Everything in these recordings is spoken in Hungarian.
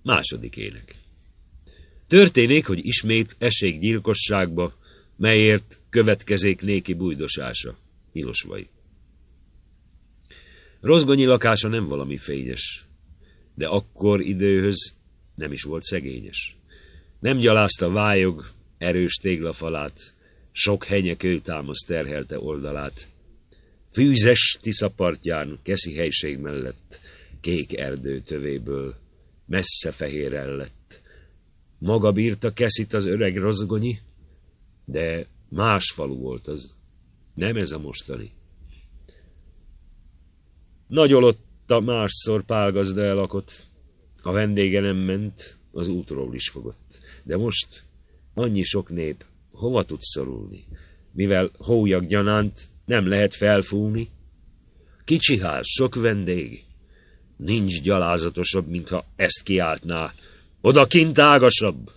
Második ének. Történik, hogy ismét essék gyilkosságba, melyért következék néki bújdosása. Ilosvai. Rozgonyi lakása nem valami fényes, de akkor időhöz nem is volt szegényes. Nem gyalázta vályog erős téglafalát, sok henyekő támasz terhelte oldalát. Fűzes Tiszapartján, Keszi helység mellett, kék erdő tövéből messze fehérrel lett. Maga bírta Keszit az öreg Rozgonyi, de más falu volt az, nem ez a mostani. Nagyolotta másszor pálgazda elakott, a vendége nem ment, az útról is fogott. De most annyi sok nép, hova tud szorulni, mivel hólyag gyanánt nem lehet felfújni? Kicsi ház, sok vendég, nincs gyalázatosabb, mintha ezt kiáltná, odakint ágasabb.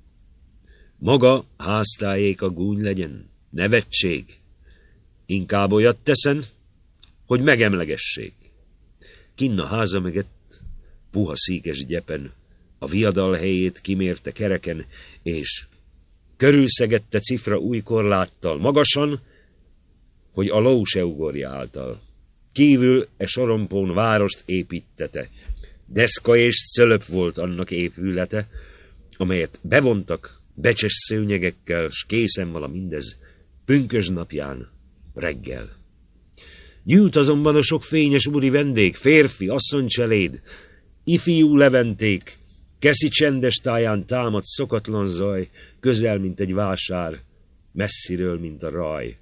Maga háztájék a gúny legyen, nevetség, inkább olyat teszen, hogy megemlegessék. Kinn a háza megett, puha szíkes gyepen, a viadal helyét kimérte kereken, és körülszegette cifra új korláttal magasan, hogy a ló se ugorja által. Kívül sorompón várost építette, deszka és cölöp volt annak épülete, amelyet bevontak becses szőnyegekkel, s készen vala mindez pünkösd napján reggel. Gyűlt azonban a sok fényes úri vendég, férfi, asszonycseléd, ifjú leventék, Keszi csendes táján támad szokatlan zaj, közel, mint egy vásár, messziről, mint a raj.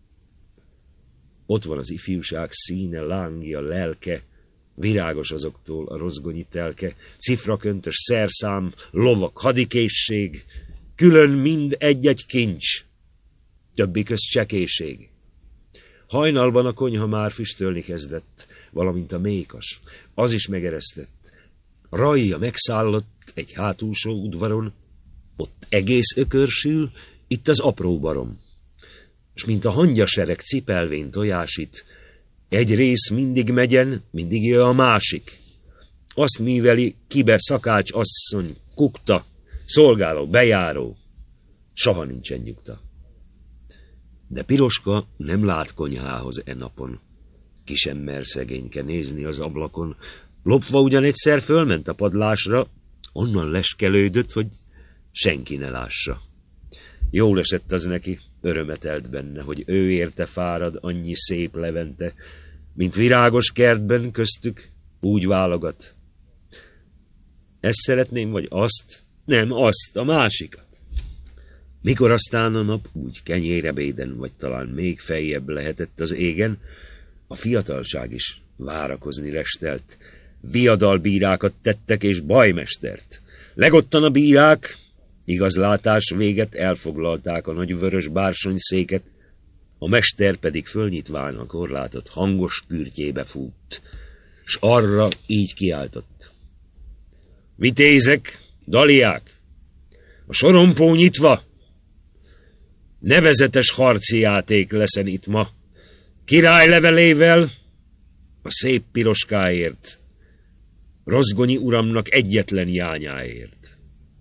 Ott van az ifjúság színe, lángja, lelke, virágos azoktól a rozgonyi telke, cifraköntös szerszám, lovak, hadikészség, külön mind egy-egy kincs, többi közt csekéség. Hajnalban a konyha már füstölni kezdett, valamint a mékas, az is megeresztett. Rajja megszállott egy hátulsó udvaron, ott egész ökörsül, itt az apró barom. És mint a hangyasereg cipelvén tojásít, egy rész mindig megyen, mindig jön a másik. Azt műveli, kibe szakács asszony, kukta, szolgáló, bejáró, soha nincsen nyugta. De Piroska nem lát konyhához napon, ki sem mer szegényke nézni az ablakon, lopva ugyan egyszer fölment a padlásra, onnan leskelődött, hogy senki ne lássa. Jól esett az neki, örömet elt benne, hogy ő érte fárad annyi szép levente, mint virágos kertben köztük úgy válogat. Ezt szeretném, vagy azt? Nem, azt, a másikat. Mikor aztán a nap úgy kenyérebéden, vagy talán még feljebb lehetett az égen, a fiatalság is várakozni restelt. Viadalbírákat tettek és bajmestert. Legottan a bírák, igazlátás véget elfoglalták a nagy vörös bársonyszéket, a mester pedig fölnyitván a korlátot hangos kürtjébe fútt, s arra így kiáltott. Vitézek, daliák, a sorompó nyitva, nevezetes harci játék leszen itt ma, király levelével, a szép Piroskáért, Rozgonyi uramnak egyetlen jányáért.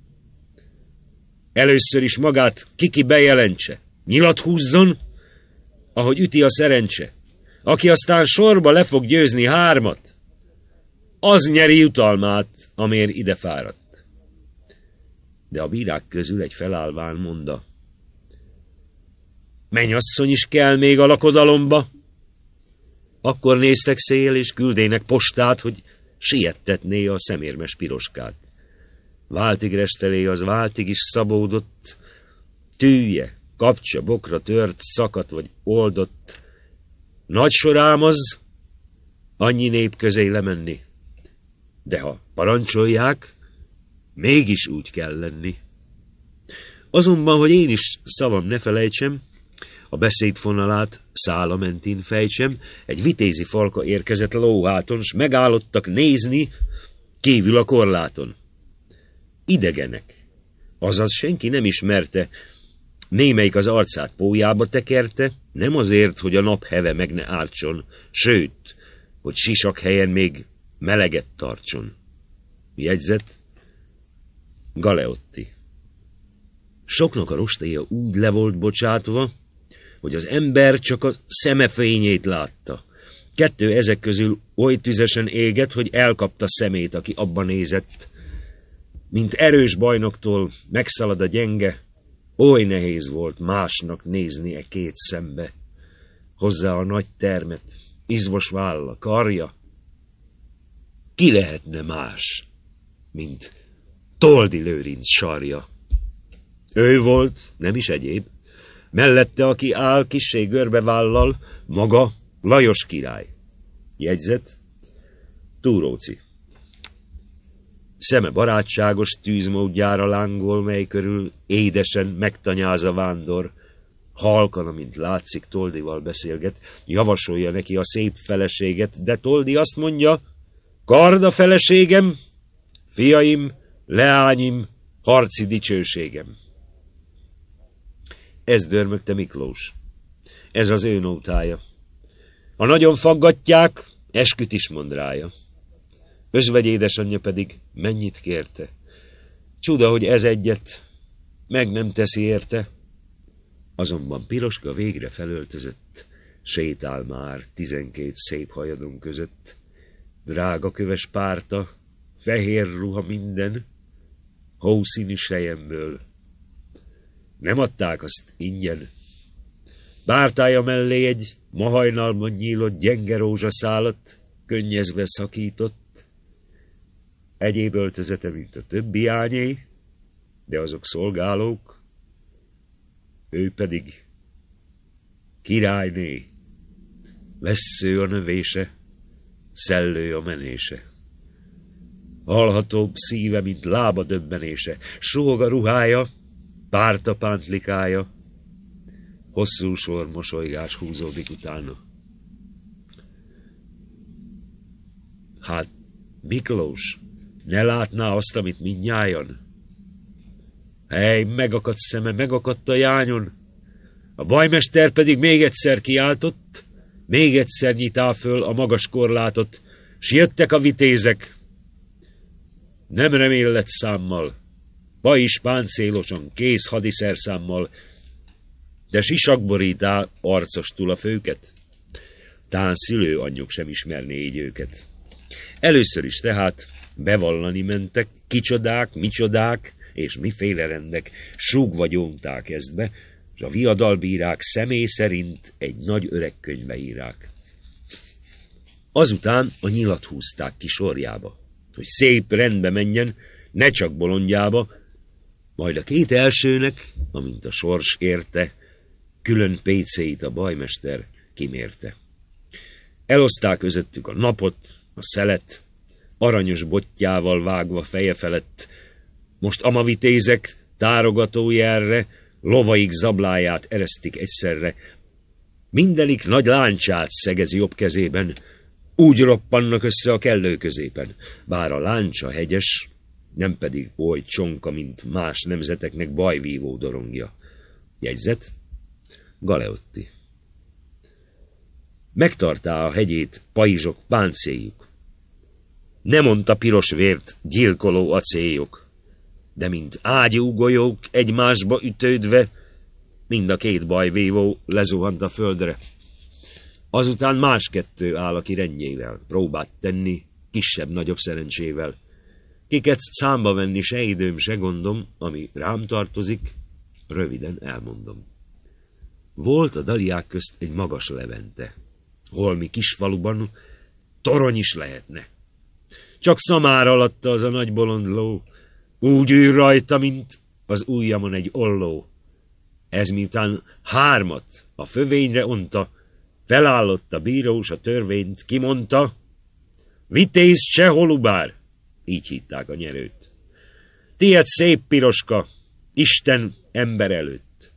Először is magát kiki bejelentse, nyilat húzzon, ahogy üti a szerencse. Aki aztán sorba le fog győzni 3, az nyeri jutalmát, amér ide fáradt. De a bírák közül egy felállván mondta, mennyasszony is kell még a lakodalomba. Akkor néztek szél, és küldének postát, hogy siettetné a szemérmes Piroskát. Váltig restelé, az váltig is szabódott, tűje, kapcsa, bokra tört, szakadt vagy oldott. Nagy sorám az, annyi nép közé lemenni. De ha parancsolják, mégis úgy kell lenni. Azonban, hogy én is szavam ne felejtsem, a beszédfonalát szála mentén fejtsem, egy vitézi falka érkezett lóháton, s megállottak nézni kívül a korláton. Idegenek, azaz senki nem ismerte, némelyik az arcát pólyába tekerte, nem azért, hogy a nap heve meg ne ártson, sőt, hogy sisak helyen még meleget tartson. Jegyzet, Galeotti. Soknak a rostéja úgy le volt bocsátva, hogy az ember csak a szeme fényét látta. 2 ezek közül oly tüzesen égett, hogy elkapta szemét, aki abba nézett. Mint erős bajnoktól megszalad a gyenge, oly nehéz volt másnak nézni 2 szembe. Hozzá a nagy termet, izmos válla, karja. Ki lehetne más, mint Toldy Lőrinc sarja? Ő volt, nem is egyéb. Mellette, aki áll kissé görbevállal, maga Lajos király. Jegyzet: Túróci. Szeme barátságos tűzmódjára lángol, mely körül édesen megtanyáz a vándor. Halkan, amint látszik, Toldyval beszélget, javasolja neki a szép feleséget, de Toldy azt mondja: kard a feleségem, fiaim, leányim, harci dicsőségem. Ez dörmögte Miklós. Ez az ő nótája. Ha nagyon faggatják, esküt is mond rája. Özvegy édesanyja pedig mennyit kérte. Csuda, hogy ez egyet meg nem teszi érte. Azonban Piroska végre felöltözött, sétál már 12 szép hajadon között. Drága köves párta, fehér ruha minden, hószínű selyemből. Nem adták azt ingyen. Pártája mellé egy ma hajnalban nyílott gyenge rózsaszálat könnyezve szakított. Egyéb öltözete, mint a többi ányé, de azok szolgálók, ő pedig királyné, vessző a növése, szellő a menése. Hallhatóbb szíve, mint lába döbbenése, sóg a ruhája, párta pántlikája, hosszú sor mosolygás húzódik utána. Hát, Miklós, ne látná azt, amit mindnyájan? Hely, megakadt szeme, megakadt a jányon. A bajmester pedig még egyszer kiáltott, még egyszer nyitá föl a magas korlátot, s jöttek a vitézek. Nem reméllet számmal, pajzs páncélosan, kész hadiszerszámmal, de sisakborítá arcostul a főket. Tán szülőanyjuk sem ismerné így őket. Először is tehát bevallani mentek, kicsodák, micsodák, és miféle rendek, súgva gyónták ezt be, és a viadalbírák személy szerint egy nagy öreg könyvbe írák. Azután a nyilat húzták ki sorjába, hogy szép rendbe menjen, ne csak bolondjába, majd a 2 elsőnek, amint a sors érte, külön pécéit a bajmester kimérte. Eloszták közöttük a napot, a szelet, aranyos bottyával vágva feje felett. Most amavitézek tárogatójelre, lovaik zabláját eresztik egyszerre. Mindenik nagy láncsát szegezi jobb kezében, úgy roppannak össze a kellő középen. Bár a láncsa hegyes, nem pedig oly csonka, mint más nemzeteknek bajvívó dorongja. Jegyzet: Galeotti. Megtartá a hegyét pajzsok páncéljuk. Nem mondta piros vért gyilkoló acélyok, de mint ágyú golyók egymásba ütődve, mind a 2 bajvívó lezuhant a földre. Azután más 2 áll, aki rendjével próbát tenni, kisebb-nagyobb szerencsével. Kiket számba venni se időm, se gondom, ami rám tartozik, röviden elmondom. Volt a daliák közt egy magas levente. Holmi kisfaluban torony is lehetne. Csak szamár alatta az a nagy bolond ló, úgy ül rajta, mint az ujjamon egy olló. Ez miután 3 a fövényre onta, felállott a bírós a törvényt, kimondta: vitéz cseh holubár, így hitták a nyerőt. Tied szép Piroska, Isten ember előtt.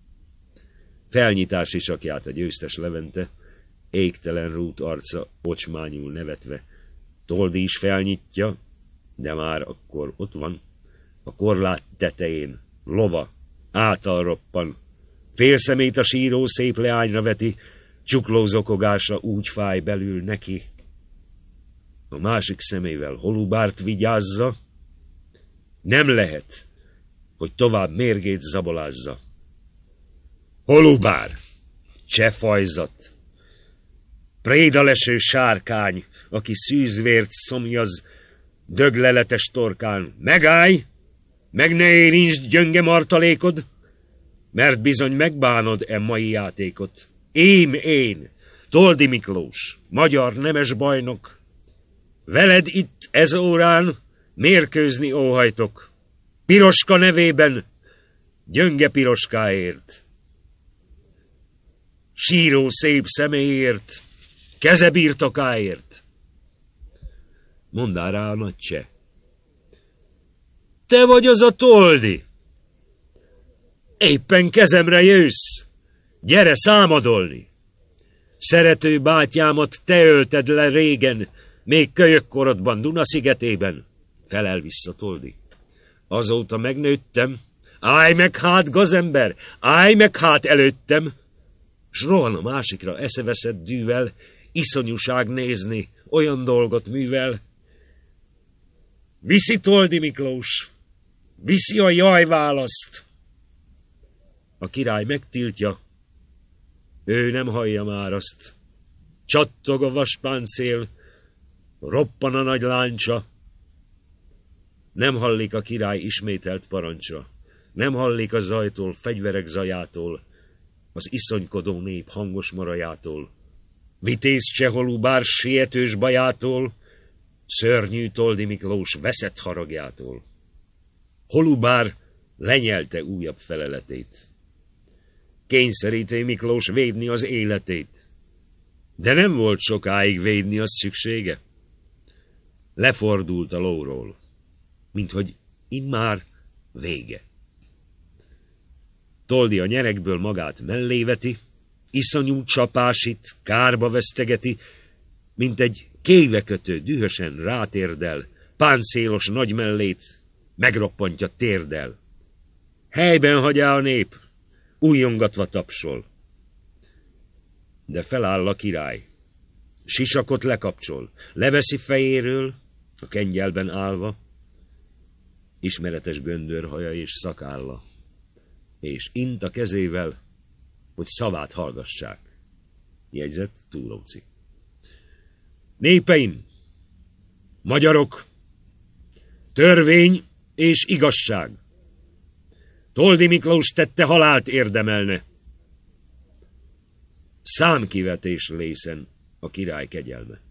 Felnyitás isakját a győztes levente, égtelen rút arca ocsmányul nevetve. Toldy is felnyitja, de már akkor ott van, a korlát tetején, lova, által roppan. Félszemét a síró szép leányra veti, csukló zokogása úgy fáj belül neki. A másik szemével holubárt vigyázza, Nem lehet, hogy tovább mérgét zabolázza. Holubár, csehfajzat, prédaleső sárkány, aki szűzvért szomjaz dögleletes torkán. Megállj, meg ne érintsd gyönge martalékod, mert bizony megbánod mai játékot. Én, Toldy Miklós, magyar nemes bajnok, veled itt ez órán mérkőzni óhajtok. Piroska nevében, gyönge piroskáért, síró szép személyért, keze birtokáért. Mondá rá a nagy cseh. Te vagy az a Toldy. Éppen kezemre jössz. Gyere számadolni. Szerető bátyámat te ölted le régen, még kölyökkorodban Duna-szigetében. Felel vissza Toldy. Azóta megnőttem. Állj meg hát, gazember, állj meg hát előttem. S rohan a másikra eszeveszett dűvel, iszonyúság nézni, olyan dolgot művel. Viszi Toldy Miklós, viszi a jajválaszt. A király megtiltja, ő nem hallja már azt. Csattog a vaspáncél, roppan a nagy láncsa. Nem hallik a király ismételt parancsra. Nem hallik a zajtól, fegyverek zajától, az iszonykodó nép hangos marajától, vitéz Holubár sietős bajától, szörnyű Toldy Miklós veszett haragjától. Holubár lenyelte újabb feleletét. Kényszeríté Miklós védni az életét. De nem volt sokáig védni az szüksége. Lefordult a lóról, minthogy immár vége. Toldy a nyerekből magát melléveti, iszonyú csapásit kárba vesztegeti, mint egy kévekötő dühösen rátérdel, páncélos nagy mellét megroppantja térdel. Helyben hagyja a nép, újongatva tapsol. De feláll a király, sisakot lekapcsol, leveszi fejéről, a kengyelben állva, ismeretes göndörhaja és szakálla, és int a kezével, hogy szavát hallgassák. Jegyzett Túróci. Népeim, magyarok, törvény és igazság. Toldy Miklós tette halált érdemelne. Számkivetés lészen a király kegyelme.